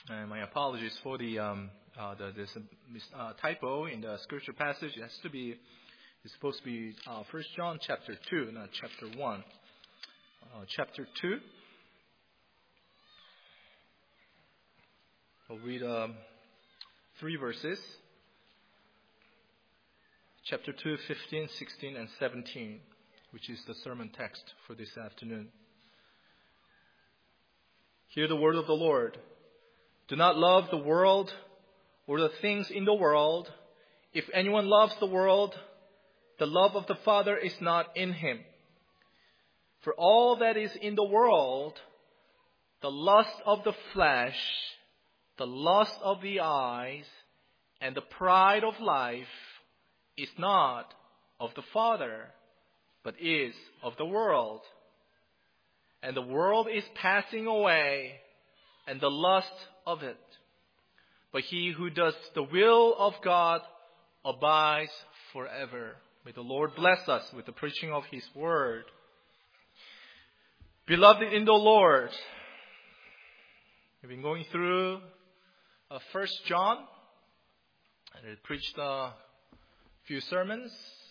And my apologies for there's a typo in the scripture passage. It's supposed to be 1 John chapter 2, not chapter 1. Chapter 2. We'll read 3 verses. Chapter 2, 15, 16, and 17, which is the sermon text for this afternoon. Hear the word of the Lord. Do not love the world or the things in the world. If anyone loves the world, the love of the Father is not in him. For all that is in the world, the lust of the flesh, the lust of the eyes, and the pride of life is not of the Father, but is of the world. And the world is passing away, and the lust of it. But he who does the will of God abides forever. May the Lord bless us with the preaching of His word. Beloved in the Lord, we've been going through 1 John, and I preached a few sermons.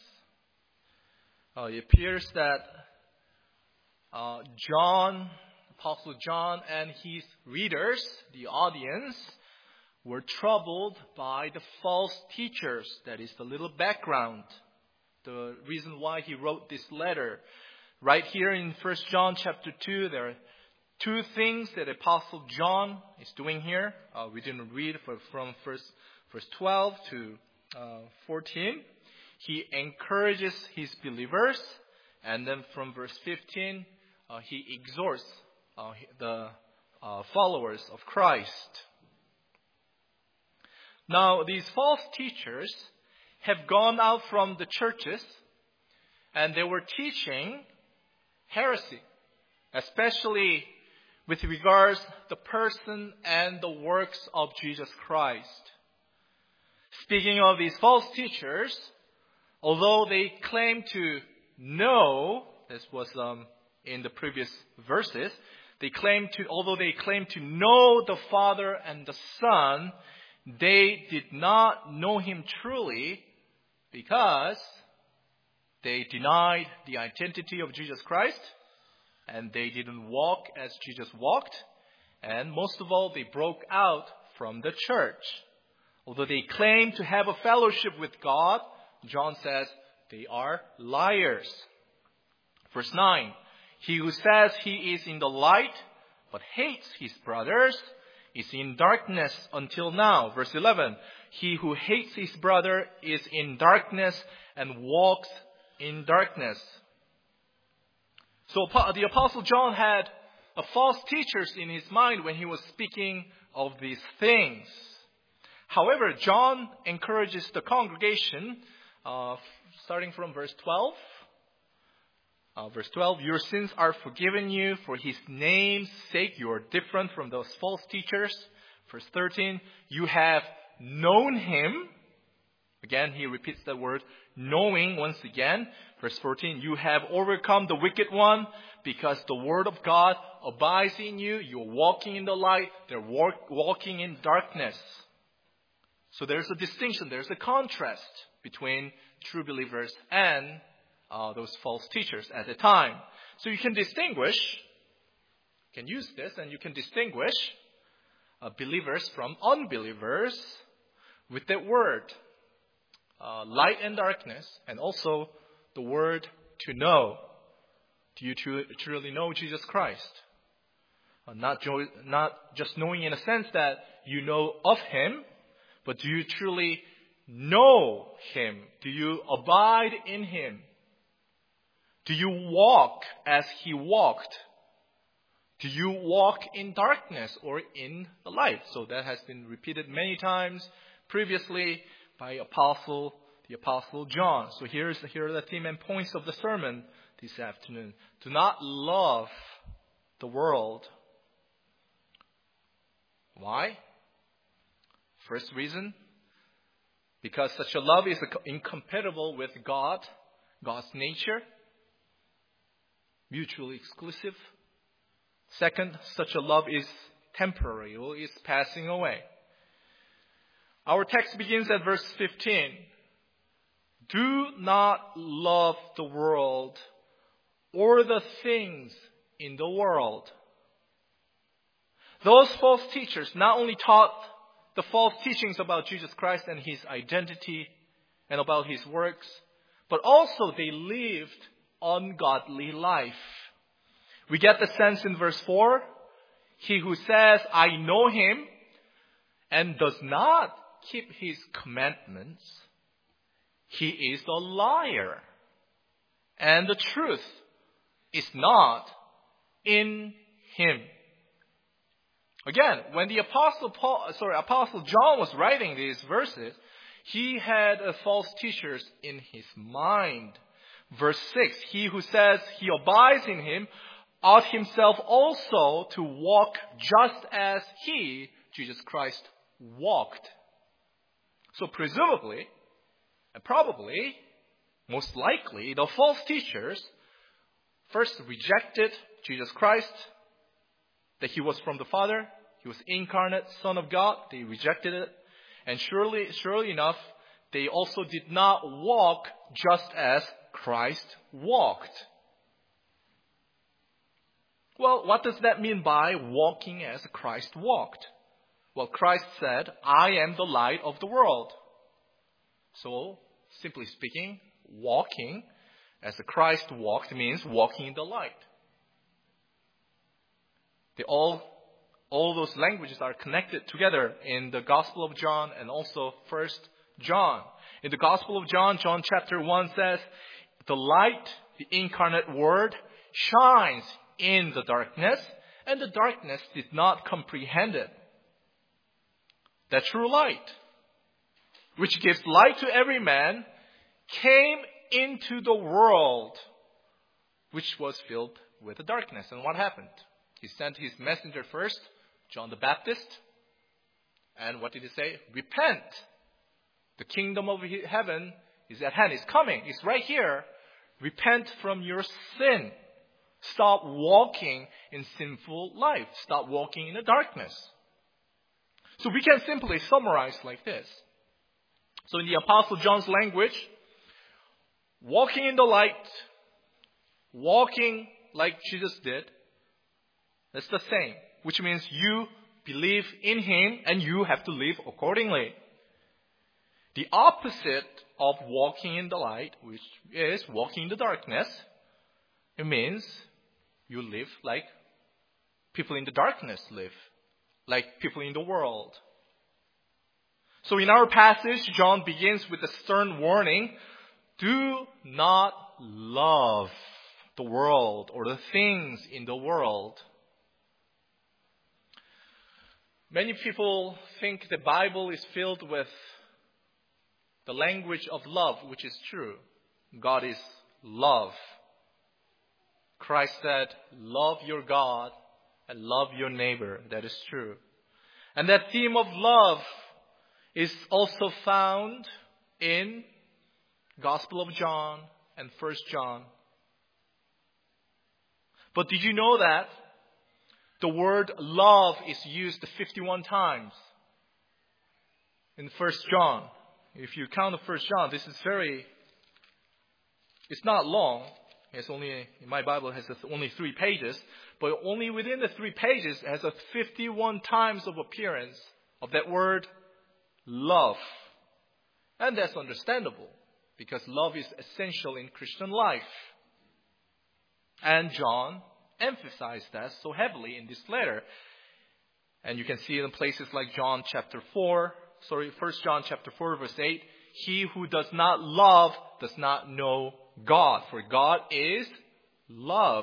It appears that Apostle John and his readers, the audience, were troubled by the false teachers. That is the little background, the reason why he wrote this letter. Right here in 1 John chapter 2, there are 2 things that Apostle John is doing here. We didn't read from verse 12 to 14. He encourages his believers, and then from verse 15, he exhorts the followers of Christ. Now, these false teachers have gone out from the churches, and they were teaching heresy, especially with regards to the person and the works of Jesus Christ. Speaking of these false teachers, although they claim to know, this was in the previous verses, although they claim to know the Father and the Son, they did not know Him truly because they denied the identity of Jesus Christ, and they didn't walk as Jesus walked, and most of all, they broke out from the church. Although they claim to have a fellowship with God, John says they are liars. Verse 9, he who says he is in the light but hates his brothers is in darkness until now. Verse 11, he who hates his brother is in darkness and walks in darkness. So the Apostle John had false teachers in his mind when he was speaking of these things. However, John encourages the congregation, starting from verse 12. Verse 12, your sins are forgiven you for His name's sake. You are different from those false teachers. Verse 13, you have known Him. Again, he repeats the word knowing once again. Verse 14, you have overcome the wicked one because the word of God abides in you. You're walking in the light. They're walking in darkness. So there's a distinction. There's a contrast between true believers and those false teachers at the time. So you can distinguish, you can use this, and you can distinguish believers from unbelievers with that word, light and darkness, and also the word to know. Do you truly know Jesus Christ? Not just knowing in a sense that you know of Him, but do you truly know Him? Do you abide in Him? Do you walk as He walked? Do you walk in darkness or in the light? So that has been repeated many times previously by the Apostle John. So here are the theme and points of the sermon this afternoon. Do not love the world. Why? First reason, because such a love is incompatible with God, God's nature, mutually exclusive. Second, such a love is temporary, is passing away. Our text begins at verse 15. Do not love the world or the things in the world. Those false teachers not only taught the false teachings about Jesus Christ and His identity and about His works, but also they lived ungodly life. We get the sense in verse 4, he who says, I know Him, and does not keep His commandments, he is a liar, and the truth is not in him. Again, when the Apostle John was writing these verses, he had false teachers in his mind. Verse 6, he who says he abides in Him ought himself also to walk just as He, Jesus Christ, walked. So presumably, and probably, most likely, the false teachers first rejected Jesus Christ, that He was from the Father, He was incarnate Son of God. They rejected it. And surely enough, they also did not walk just as Christ walked. Well, what does that mean by walking as Christ walked? Well, Christ said, I am the light of the world. So, simply speaking, walking as Christ walked means walking in the light. All those languages are connected together in the Gospel of John and also 1 John. In the Gospel of John, John chapter 1 says, the light, the incarnate Word, shines in the darkness, and the darkness did not comprehend it. The true light, which gives light to every man, came into the world, which was filled with the darkness. And what happened? He sent His messenger first, John the Baptist. And what did He say? Repent. The kingdom of heaven is at hand. It's coming. It's right here. Repent from your sin. Stop walking in sinful life. Stop walking in the darkness. So we can simply summarize like this. So in the Apostle John's language, walking in the light, walking like Jesus did, that's the same. Which means you believe in Him and you have to live accordingly. The opposite of walking in the light, which is walking in the darkness, it means you live like people in the darkness live, like people in the world. So in our passage, John begins with a stern warning, do not love the world or the things in the world. Many people think the Bible is filled with the language of love, which is true. God is love. Christ said, love your God and love your neighbor. That is true. And that theme of love is also found in Gospel of John and 1 John. But did you know that the word love is used 51 times in 1 John? If you count the 1 John, this is it's not long. It's only, in my Bible, it has only 3 pages. But only within the 3 pages, it has 51 times of appearance of that word love. And that's understandable, because love is essential in Christian life. And John emphasized that so heavily in this letter. And you can see it in places like 1 John chapter 4, verse 8. He who does not love does not know God, for God is love.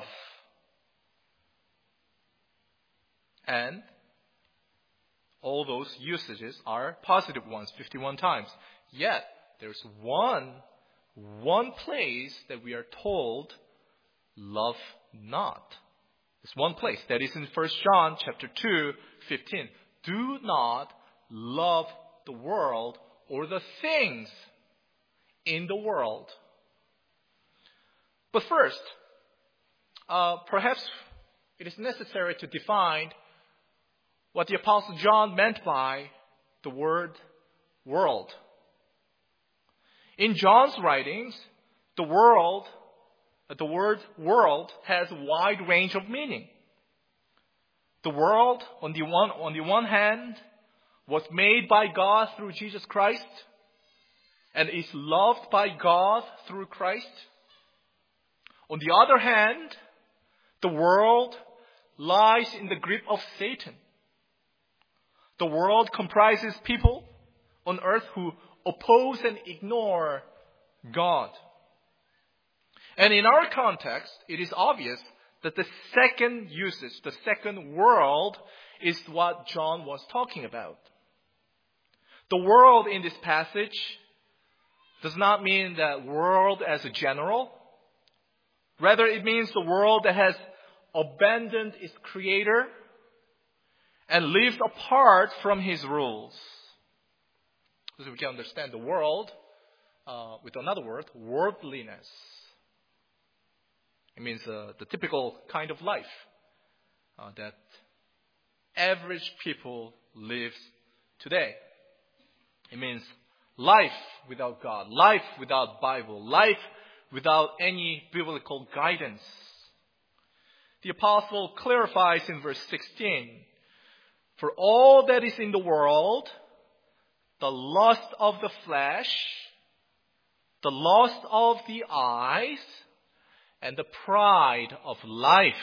And all those usages are positive ones, 51 times. Yet, there's one place that we are told, love not. There's one place. That is in 1 John chapter 2, 15. Do not love the world or the things in the world. But first, perhaps it is necessary to define what the Apostle John meant by the word world. In John's writings, the word world has a wide range of meaning. The world, on the one hand, was made by God through Jesus Christ and is loved by God through Christ. On the other hand, the world lies in the grip of Satan. The world comprises people on earth who oppose and ignore God. And in our context, it is obvious that the second usage, the second world, is what John was talking about. The world in this passage does not mean that world as a general. Rather, it means the world that has abandoned its creator and lived apart from his rules. So we can understand the world with another word, worldliness. It means the typical kind of life that average people live today. It means life without God, life without Bible, life without any biblical guidance. The apostle clarifies in verse 16, for all that is in the world, the lust of the flesh, the lust of the eyes, and the pride of life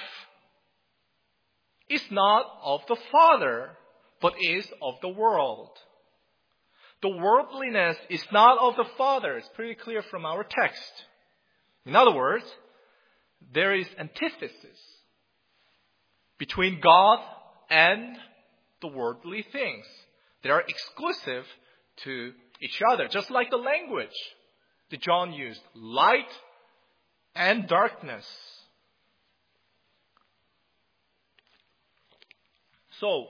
is not of the Father, but is of the world. The worldliness is not of the Father. It's pretty clear from our text. In other words, there is antithesis between God and the worldly things. They are exclusive to each other, just like the language that John used, light and darkness. So,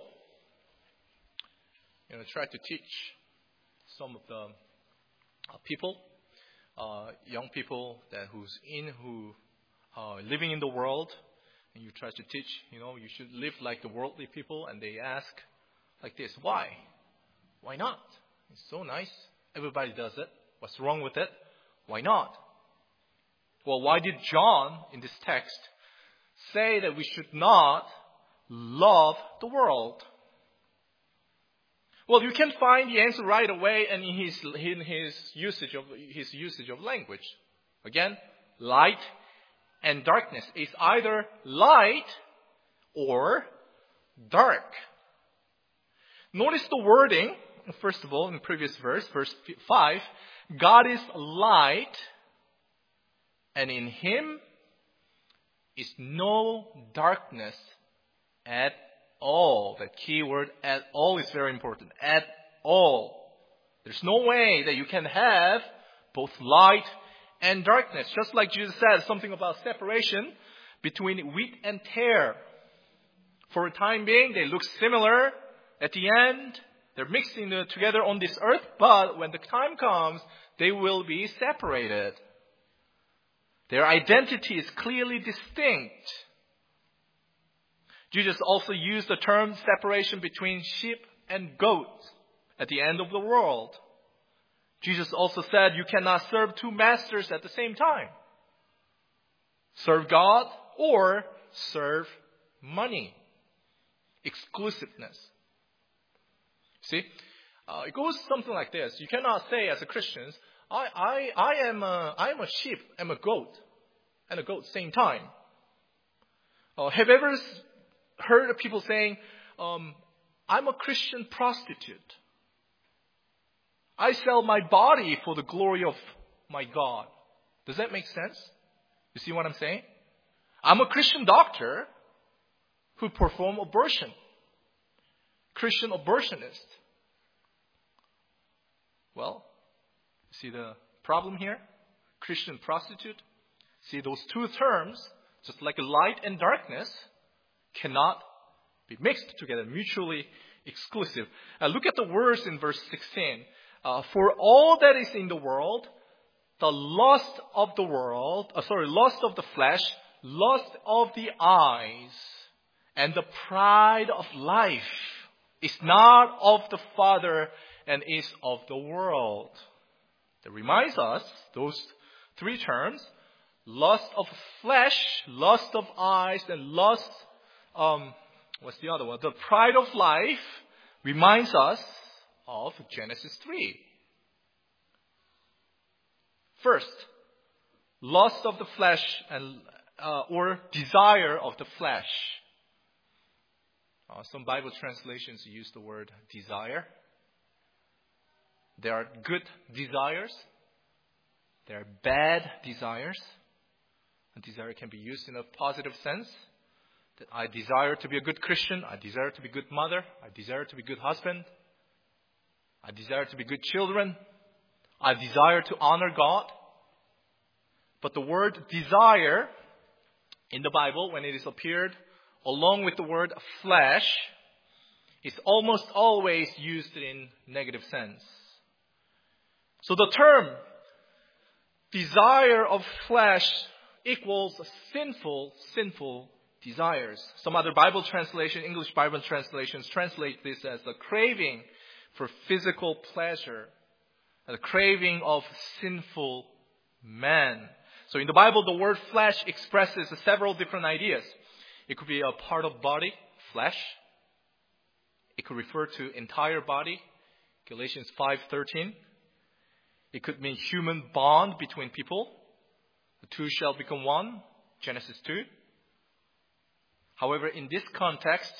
try to teach some of the people, young people who are living in the world, and you try to teach, you should live like the worldly people, and they ask like this, why? Why not? It's so nice. Everybody does it. What's wrong with it? Why not? Well, why did John, in this text, say that we should not love the world? Well, you can find the answer right away in his usage of language. Again, light and darkness is either light or dark. Notice the wording, first of all, in the previous verse 5, God is light, and in him is no darkness at all. That key word, at all, is very important. At all. There's no way that you can have both light and darkness. Just like Jesus said something about separation between wheat and tare. For a time being, they look similar. At the end, they're mixing together on this earth, but when the time comes, they will be separated. Their identity is clearly distinct. Jesus also used the term separation between sheep and goats at the end of the world. Jesus also said you cannot serve two masters at the same time. Serve God or serve money. Exclusiveness. See, it goes something like this. You cannot say as a Christian, I am a sheep, I'm a goat, and a goat same time. Have you ever heard of people saying, I'm a Christian prostitute. I sell my body for the glory of my God. Does that make sense? You see what I'm saying? I'm a Christian doctor who perform abortion. Christian abortionist. Well, see the problem here? Christian prostitute. See, those two terms, just like light and darkness, cannot be mixed together, mutually exclusive. Look at the words in verse 16. For all that is in the world, the lust of the flesh, lust of the eyes, and the pride of life. is not of the Father and is of the world. That reminds us, those three terms, lust of flesh, lust of eyes, and lust, what's the other one? The pride of life reminds us of Genesis 3. First, lust of the flesh and or desire of the flesh. Some Bible translations use the word desire. There are good desires. There are bad desires. And desire can be used in a positive sense. That I desire to be a good Christian. I desire to be a good mother. I desire to be a good husband. I desire to be good children. I desire to honor God. But the word desire in the Bible, when it is appeared along with the word flesh, is almost always used in negative sense. So the term desire of flesh equals sinful desires. Some other Bible translation, English Bible translations translate this as a craving for physical pleasure, a craving of sinful man. So in the Bible, the word flesh expresses several different ideas. It could be a part of body, flesh. It could refer to entire body, Galatians 5:13. It could mean human bond between people. The two shall become one, Genesis 2. However, in this context,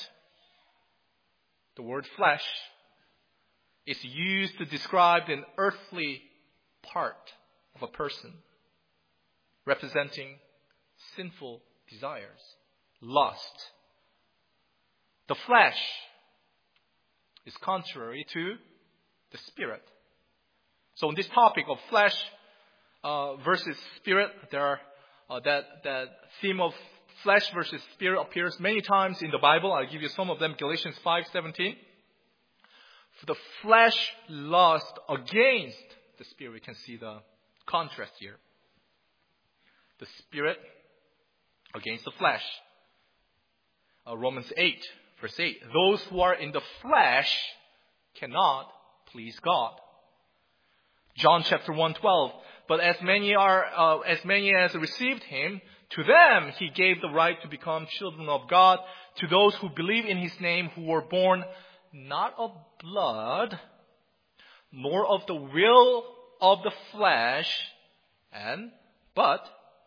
the word flesh is used to describe an earthly part of a person, representing sinful desires, lust. The flesh is contrary to the spirit. So on this topic of flesh versus spirit, there are that theme of flesh versus spirit appears many times in the Bible. I'll give you some of them. Galatians 5:17. For the flesh lust against the spirit. We can see the contrast here. The spirit against the flesh. Romans 8, verse 8. Those who are in the flesh cannot please God. John chapter 1:12. But as many as received him, to them he gave the right to become children of God, to those who believe in his name, who were born not of blood, nor of the will of the flesh, but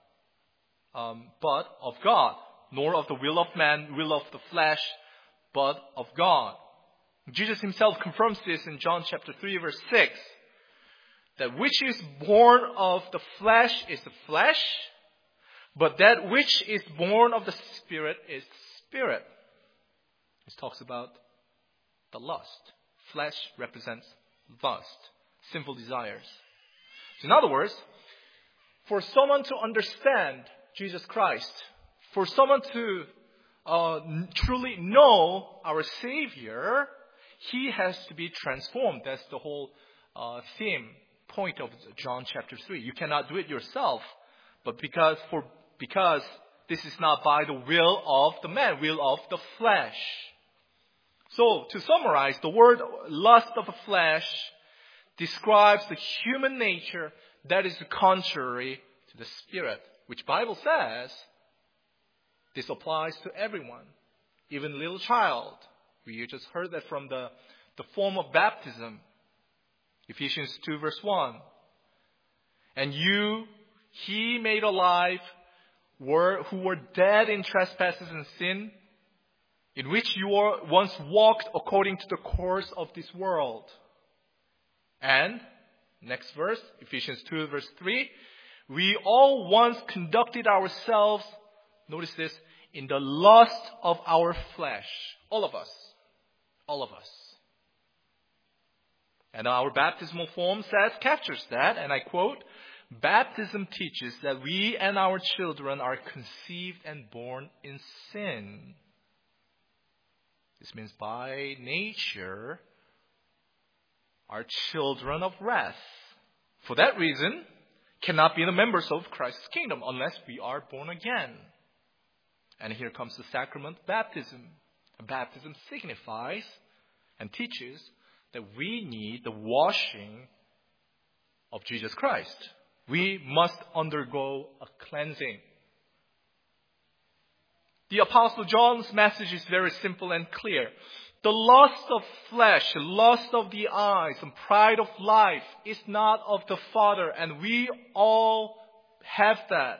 of God, nor of the will of man, will of the flesh, but of God. Jesus himself confirms this in John chapter 3, verse 6. That which is born of the flesh is the flesh, but that which is born of the Spirit is spirit. This talks about the lust. Flesh represents lust, sinful desires. So in other words, for someone to understand Jesus Christ, for someone to truly know our Savior, he has to be transformed. That's the whole point of John chapter 3. You cannot do it yourself, but because this is not by the will of the man, will of the flesh. So to summarize, the word lust of the flesh describes the human nature that is contrary to the spirit, which Bible says this applies to everyone, even little child. We just heard that from the form of baptism. Ephesians 2 verse 1. And you, he made alive, who were dead in trespasses and sin, in which you once walked according to the course of this world. And, next verse, Ephesians 2 verse 3, we all once conducted ourselves, notice this, in the lust of our flesh. All of us. All of us. And our baptismal form captures that, and I quote, baptism teaches that we and our children are conceived and born in sin. This means by nature, are children of wrath. For that reason, cannot be the members of Christ's kingdom unless we are born again. And here comes the sacrament of baptism. Baptism signifies and teaches that we need the washing of Jesus Christ. We must undergo a cleansing. The Apostle John's message is very simple and clear. The lust of flesh, the lust of the eyes, and pride of life is not of the Father, and we all have that.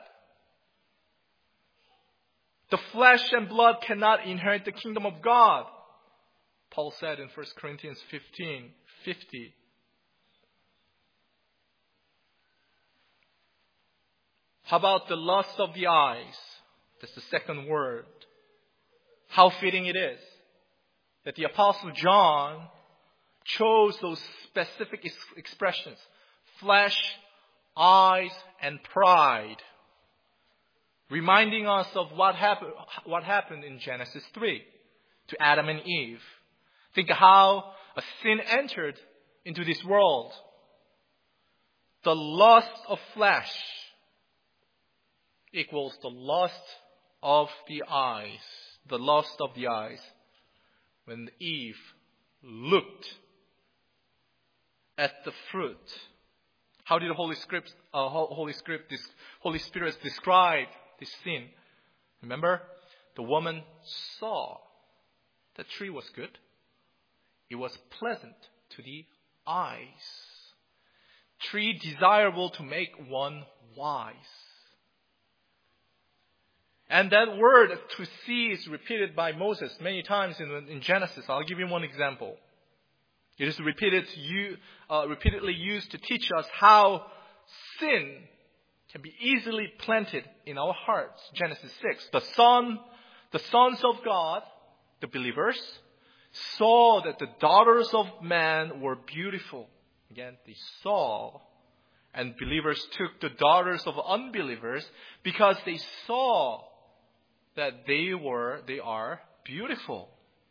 The flesh and blood cannot inherit the kingdom of God. Paul said in 1 Corinthians 15:50. How about the lust of the eyes? That's the second word. How fitting it is that the Apostle John chose those specific expressions. Flesh, eyes, and pride. Reminding us of what happened in Genesis 3 to Adam and Eve. Think of how a sin entered into this world. The lust of flesh equals the lust of the eyes. The lust of the eyes. When Eve looked at the fruit, how did the Holy Spirit describe this sin? Remember, the woman saw the tree was good. It was pleasant to the eyes. Tree desirable to make one wise. And that word to see is repeated by Moses many times in Genesis. I'll give you one example. It is repeatedly used to teach us how sin can be easily planted in our hearts. Genesis 6. The sons of God, the believers, saw that the daughters of man were beautiful. Again, they saw. And believers took the daughters of unbelievers because they saw that they are beautiful.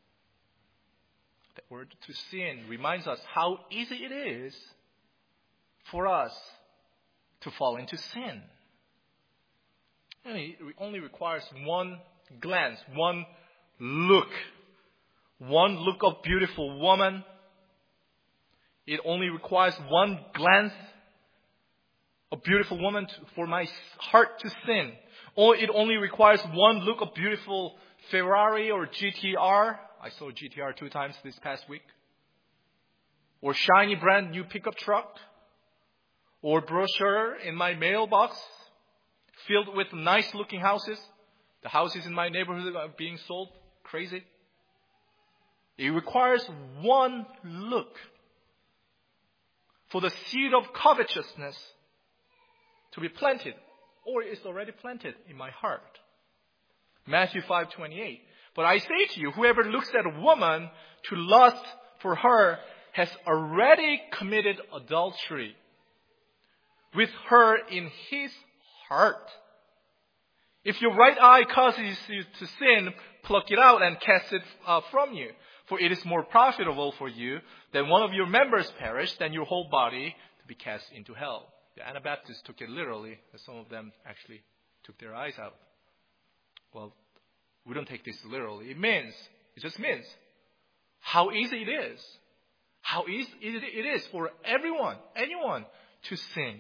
That word to sin reminds us how easy it is for us to fall into sin. And it only requires one glance, one look of beautiful woman. It only requires one glance of beautiful woman for my heart to sin. Or it only requires one look of beautiful Ferrari or GTR. I saw GTR 2 times this past week. Or shiny brand new pickup truck. Or brochure in my mailbox filled with nice looking houses. The houses in my neighborhood are being sold. Crazy. It requires one look for the seed of covetousness to be planted, or it's already planted in my heart. Matthew 5:28. But I say to you, whoever looks at a woman to lust for her has already committed adultery with her in his heart. If your right eye causes you to sin, pluck it out and cast it from you. For it is more profitable for you that one of your members perish than your whole body to be cast into hell. The Anabaptists took it literally, and some of them actually took their eyes out. Well, we don't take this literally. It just means how easy it is. How easy it is for anyone to sin.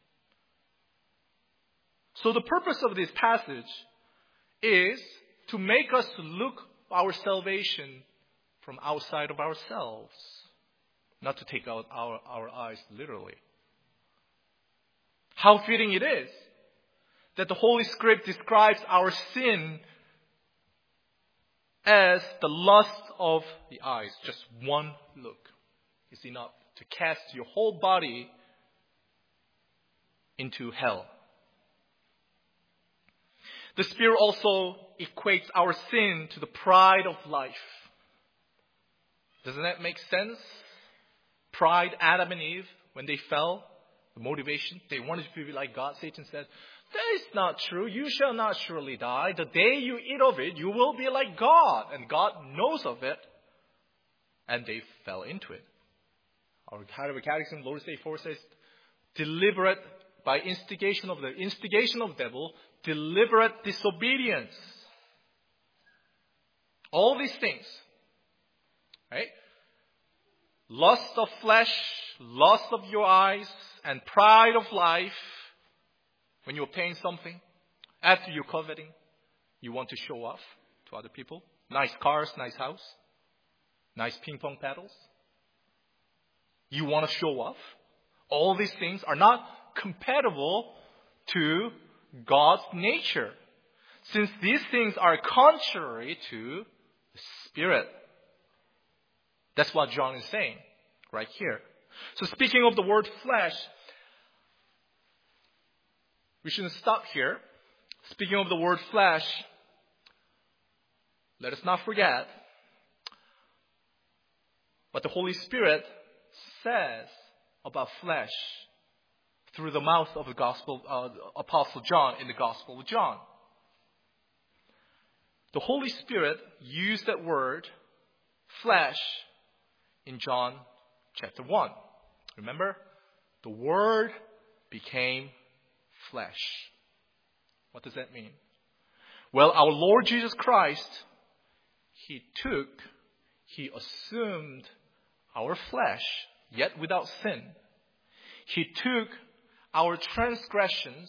So the purpose of this passage is to make us look our salvation from outside of ourselves. Not to take out our eyes literally. How fitting it is that the Holy Script describes our sin as the lust of the eyes. Just one look is enough to cast your whole body into hell. The Spirit also equates our sin to the pride of life. Doesn't that make sense? Pride, Adam and Eve, when they fell, the motivation, they wanted to be like God. Satan said, that is not true. You shall not surely die. The day you eat of it, you will be like God. And God knows of it. And they fell into it. Our Heidelberg Catechism, Lord's Day 4 says, deliberate, by instigation of the devil, deliberate disobedience. All these things, right? lust of flesh, lust of your eyes, and pride of life. When you obtain something, after you're coveting, you want to show off to other people. Nice cars, nice house, nice ping pong paddles. You want to show off. All these things are not compatible to God's nature, since these things are contrary to the Spirit. That's what John is saying right here. So speaking of the word flesh, we shouldn't stop here. Speaking of the word flesh, let us not forget what the Holy Spirit says about flesh through the mouth of the Apostle John in the Gospel of John. The Holy Spirit used that word, flesh, in John chapter 1. Remember? The Word became flesh. What does that mean? Well, our Lord Jesus Christ, He assumed our flesh, yet without sin. He took our transgressions,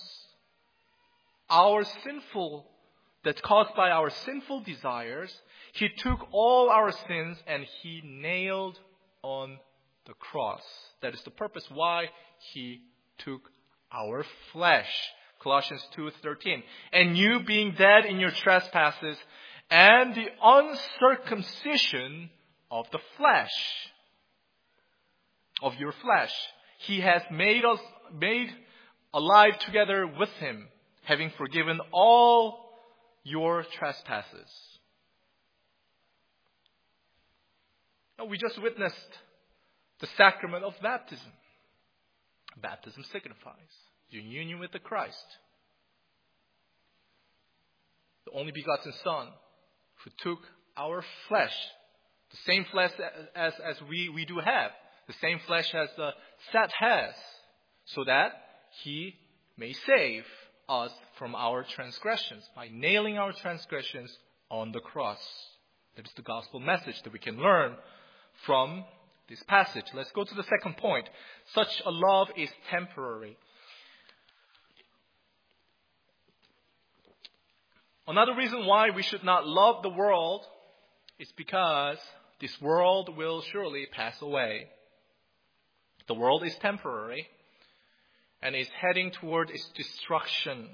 that's caused by our sinful desires. He took all our sins and He nailed on the cross. That is the purpose why He took our flesh. Colossians 2:13. And you being dead in your trespasses and the uncircumcision of the flesh, of your flesh, He has made alive together with Him, having forgiven all your trespasses. Now, we just witnessed the sacrament of baptism. Baptism signifies your union with the Christ, the only begotten Son, who took our flesh, the same flesh as we do have, the same flesh as the Seth has, so that He may save us from our transgressions by nailing our transgressions on the cross. That is the gospel message that we can learn from this passage. Let's go to the second point. Such a love is temporary. Another reason why we should not love the world is because this world will surely pass away. The world is temporary and is heading toward its destruction.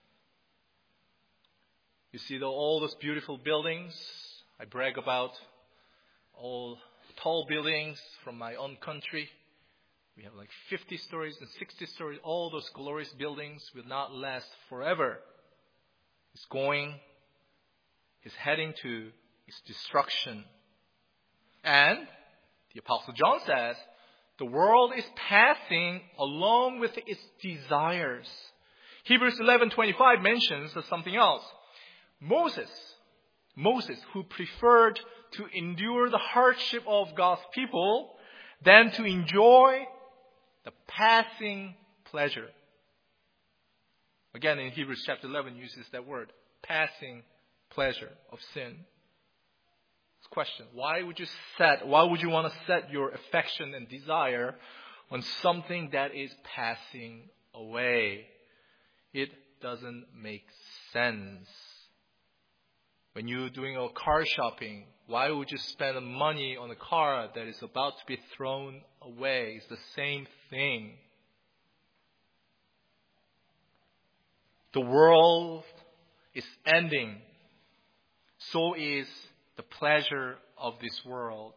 You see all those beautiful buildings. I brag about all tall buildings from my own country. We have like 50 stories and 60 stories. All those glorious buildings will not last forever. It's heading to its destruction. And the Apostle John says, the world is passing along with its desires. Hebrews 11:25 mentions something else. Moses, who preferred to endure the hardship of God's people than to enjoy the passing pleasure. Again, in Hebrews chapter 11 uses that word, passing pleasure of sin. Question: why would you want to set your affection and desire on something that is passing away? It doesn't make sense. When you're doing a car shopping, why would you spend money on a car that is about to be thrown away? It's the same thing. The world is ending. So is the pleasure of this world.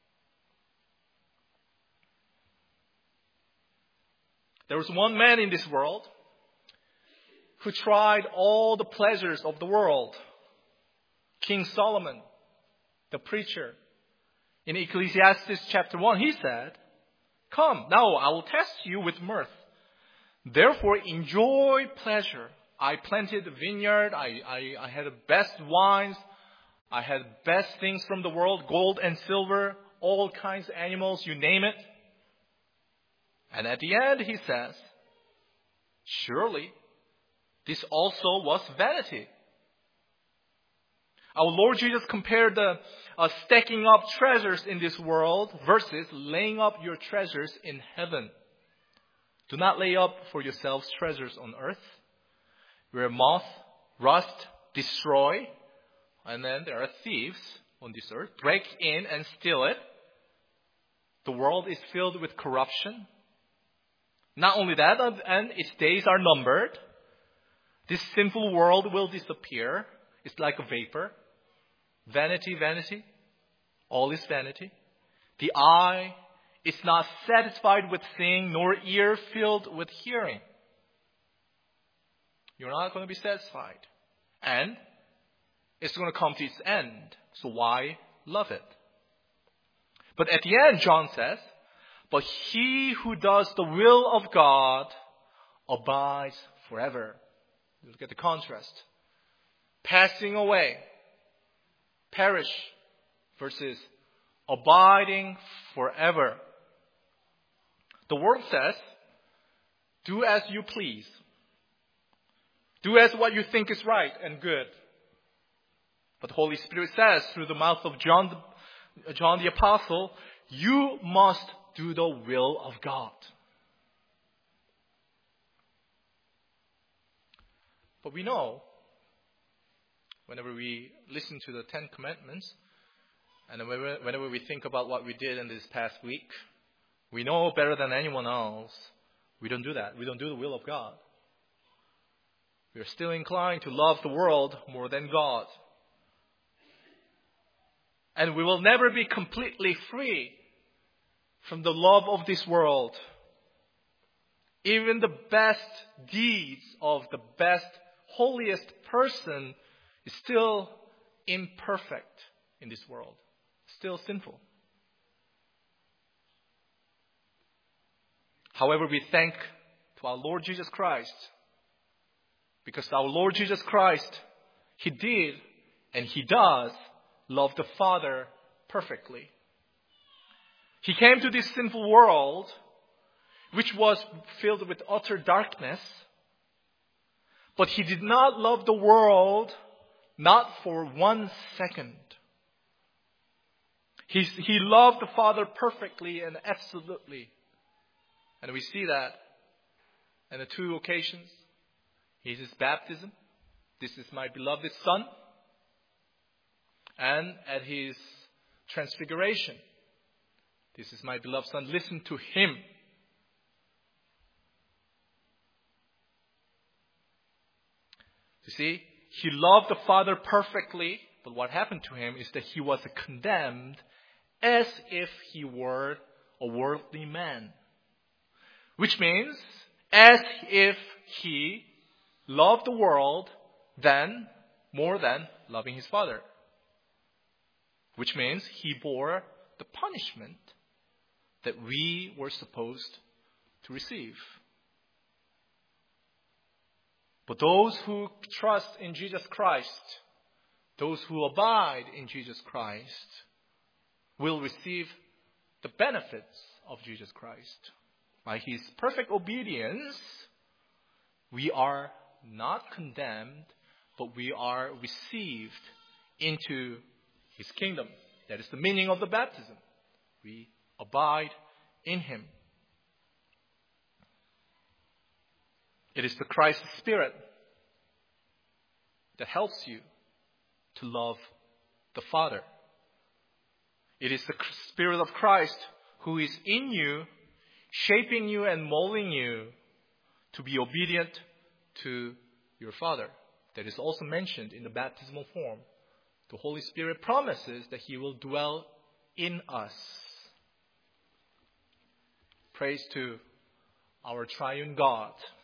There was one man in this world who tried all the pleasures of the world. King Solomon, the preacher. In Ecclesiastes chapter 1, he said, "Come, now I will test you with mirth. Therefore enjoy pleasure. I planted a vineyard. I had the best wines. I had best things from the world, gold and silver, all kinds of animals, you name it." And at the end, he says, surely this also was vanity. Our Lord Jesus compared the stacking up treasures in this world versus laying up your treasures in heaven. Do not lay up for yourselves treasures on earth, where moth, rust, destroy, and then there are thieves on this earth, break in and steal it. The world is filled with corruption. Not only that, and its days are numbered. This sinful world will disappear. It's like a vapor. Vanity, vanity. All is vanity. The eye is not satisfied with seeing, nor ear filled with hearing. You're not going to be satisfied. And it's going to come to its end. So why love it? But at the end, John says, but he who does the will of God abides forever. Look at the contrast. Passing away, perish, versus abiding forever. The world says, do as you please. Do as what you think is right and good. But the Holy Spirit says, through the mouth of John the Apostle, you must do the will of God. But we know, whenever we listen to the Ten Commandments, and whenever we think about what we did in this past week, we know better than anyone else, we don't do that. We don't do the will of God. We are still inclined to love the world more than God. And we will never be completely free from the love of this world. Even the best deeds of the best, holiest person is still imperfect in this world. Still sinful. However, we thank to our Lord Jesus Christ, because our Lord Jesus Christ, He did and He does love the Father perfectly. He came to this sinful world, which was filled with utter darkness, but He did not love the world, not for 1 second. He loved the Father perfectly and absolutely. And we see that in the two occasions. His baptism. This is my beloved Son. And at His transfiguration. This is my beloved Son. Listen to Him. You see, He loved the Father perfectly. But what happened to Him is that He was condemned as if He were a worldly man. Which means, as if He loved the world more than loving His Father. Which means He bore the punishment that we were supposed to receive. But those who trust in Jesus Christ, those who abide in Jesus Christ, will receive the benefits of Jesus Christ. By His perfect obedience, we are not condemned, but we are received into His kingdom. That is the meaning of the baptism. We abide in Him. It is the Christ Spirit that helps you to love the Father. It is the Spirit of Christ who is in you, shaping you and molding you to be obedient to your Father. That is also mentioned in the baptismal form. The Holy Spirit promises that He will dwell in us. Praise to our triune God.